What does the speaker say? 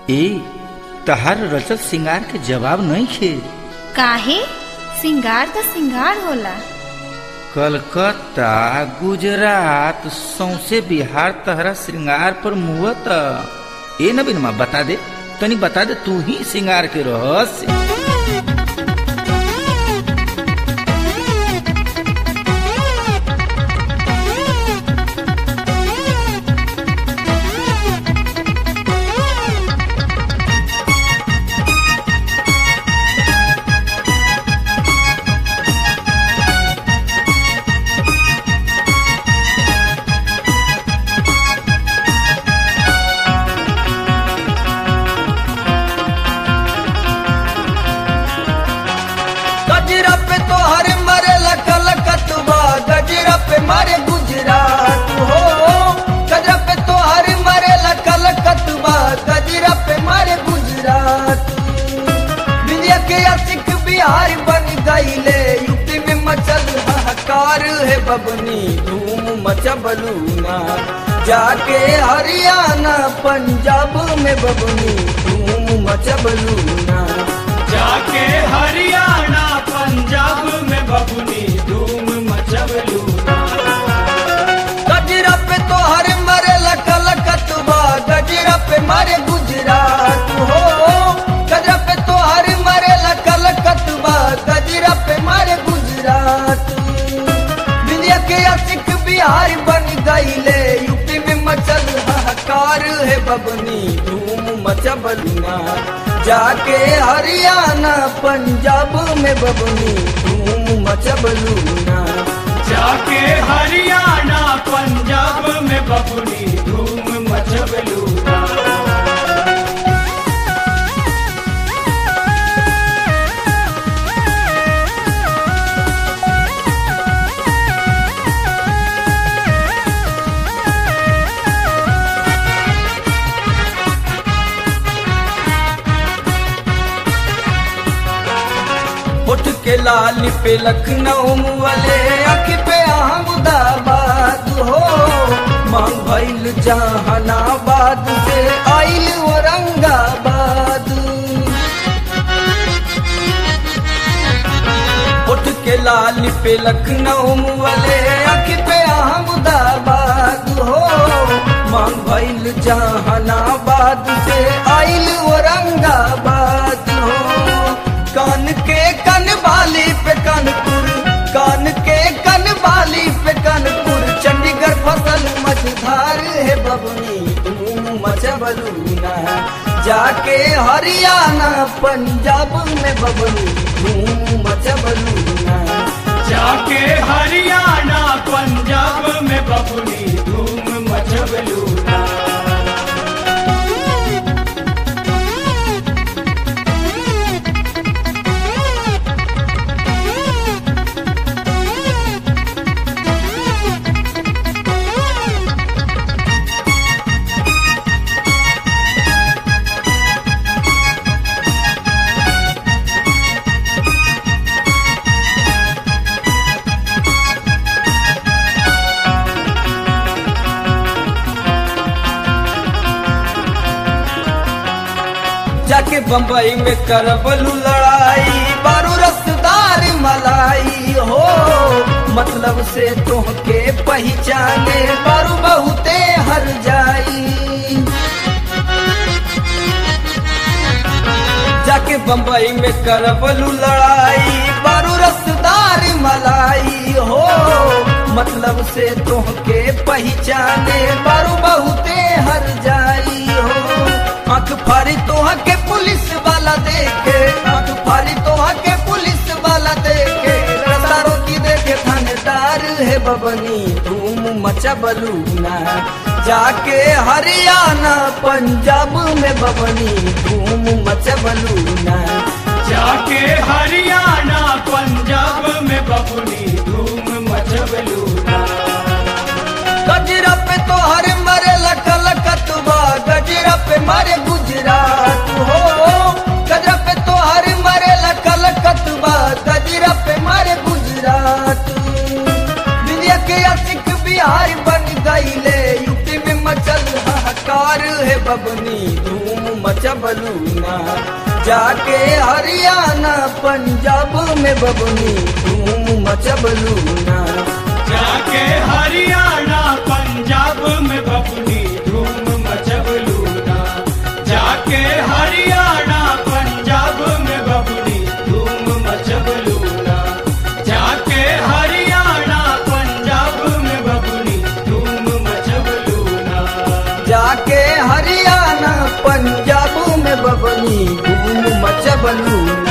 ए तहार रचत सिंगार के जवाब नहीं खे। काहे? सिंगार तो सिंगार होला। कलकत्ता गुजरात सौसे बिहार तहरा श्रृंगार पर मुहत। ए नबीनमा बता दे, तनी बता दे तू ही श्रृंगार के रहस्य। गजरा पे तो हर मरे कलकतवा, गजरा पे मारे गुजरात हो। गजरा पे तो हर मरे कलकतवा, गजरा पे मारे गुजरात। दुनिया के आशिक बिहार बन गईले, यूपी में मचल हाहाकार है बबनी, धूम मचबलू ना। जाके हरियाणा पंजाब में बबनी, धूम मचबलू ना। जाके हरियाणा पंजाब में बबुनी, धूम मचबलू ना। गजरा पे तो हर मरे कलकतवा, गजरा पे मारे गुजरात हो। गजरा पे तो हर मरे कलकतवा, गजरा पे मारे गुजरात। दुनिया के आशिक बिहार बन गईले, यूपी में मचल हाहाकार है बबनी, धूम मचबलू ना। जाके हरियाणा पंजाब में बबनी, धूम मचबलू ना। जाके हरियाणा पंजाब में बबुनी, धूम मचबलू ना। उठ के लाल पे लखनऊ वाले, अख पे अहमदाबाद हो। मांग भइल जहानाबाद से आइल औरंगाबाद। उठ के लाल पे लखनऊ वाले, अख पे अहमदाबाद हो। मांग भइल जहानाबाद से आइल औरंगाबाद हो। कान के कन बाली पे कानपुर, कान के कन बाली पे कानपुर। चंडीगढ़ फसल मझधार है बबनी, धूम मचबलू ना। जाके हरियाणा पंजाब में बबनी, धूम मचबलू ना। जाके हरियाणा पंजाब में बबुनी, धूम मचबलू ना। जाके बम्बई में करबलू लड़ाई, बारू रसदार मलाई हो। मतलब से तोहके पहचाने, बारू बहुते हर जाई। जाके बम्बई में करबलू लड़ाई, बारू रसदार मलाई हो। मतलब से तोहके पहचाने, बारू बहुते हर जाई हो। आँख फाड़ी तोहा के पुलिस वाला देखे, आँख फाड़ी तोहा के पुलिस वाला देखे। रास्ता रोकी देखे थानेदार है बबनी, धूम मचबलू ना। जाके हरियाणा पंजाब में बबनी, धूम मचबलू ना। जाके हरियाणा पंजाब में बबुनी, धूम मचबलू ना। गजरा पे तो हर मरे कलकतवा, गजरा पे मारे गुजरात हो। गजरा पे तो हर मरे कलकतवा, गजरा पे मारे गुजरात। दुनिया के आशिक बिहार बन गईले, यूपी में मचल हाहाकार है बबनी, धूम मचबलू ना। जाके हरियाणा पंजाब में बबुनी धूम मचबलू ना। जाके हरियाणा पंजाब में बबुनी धूम मचबलू ना। जाके हरियाणा पंजाब में बबुनी धूम मचबलू ना। जाके हरियाणा पंजाब में बबुनी धूम मचबलू ना। जाके हरियाणा पंजाब में बबुनी धूम मचबलू ना।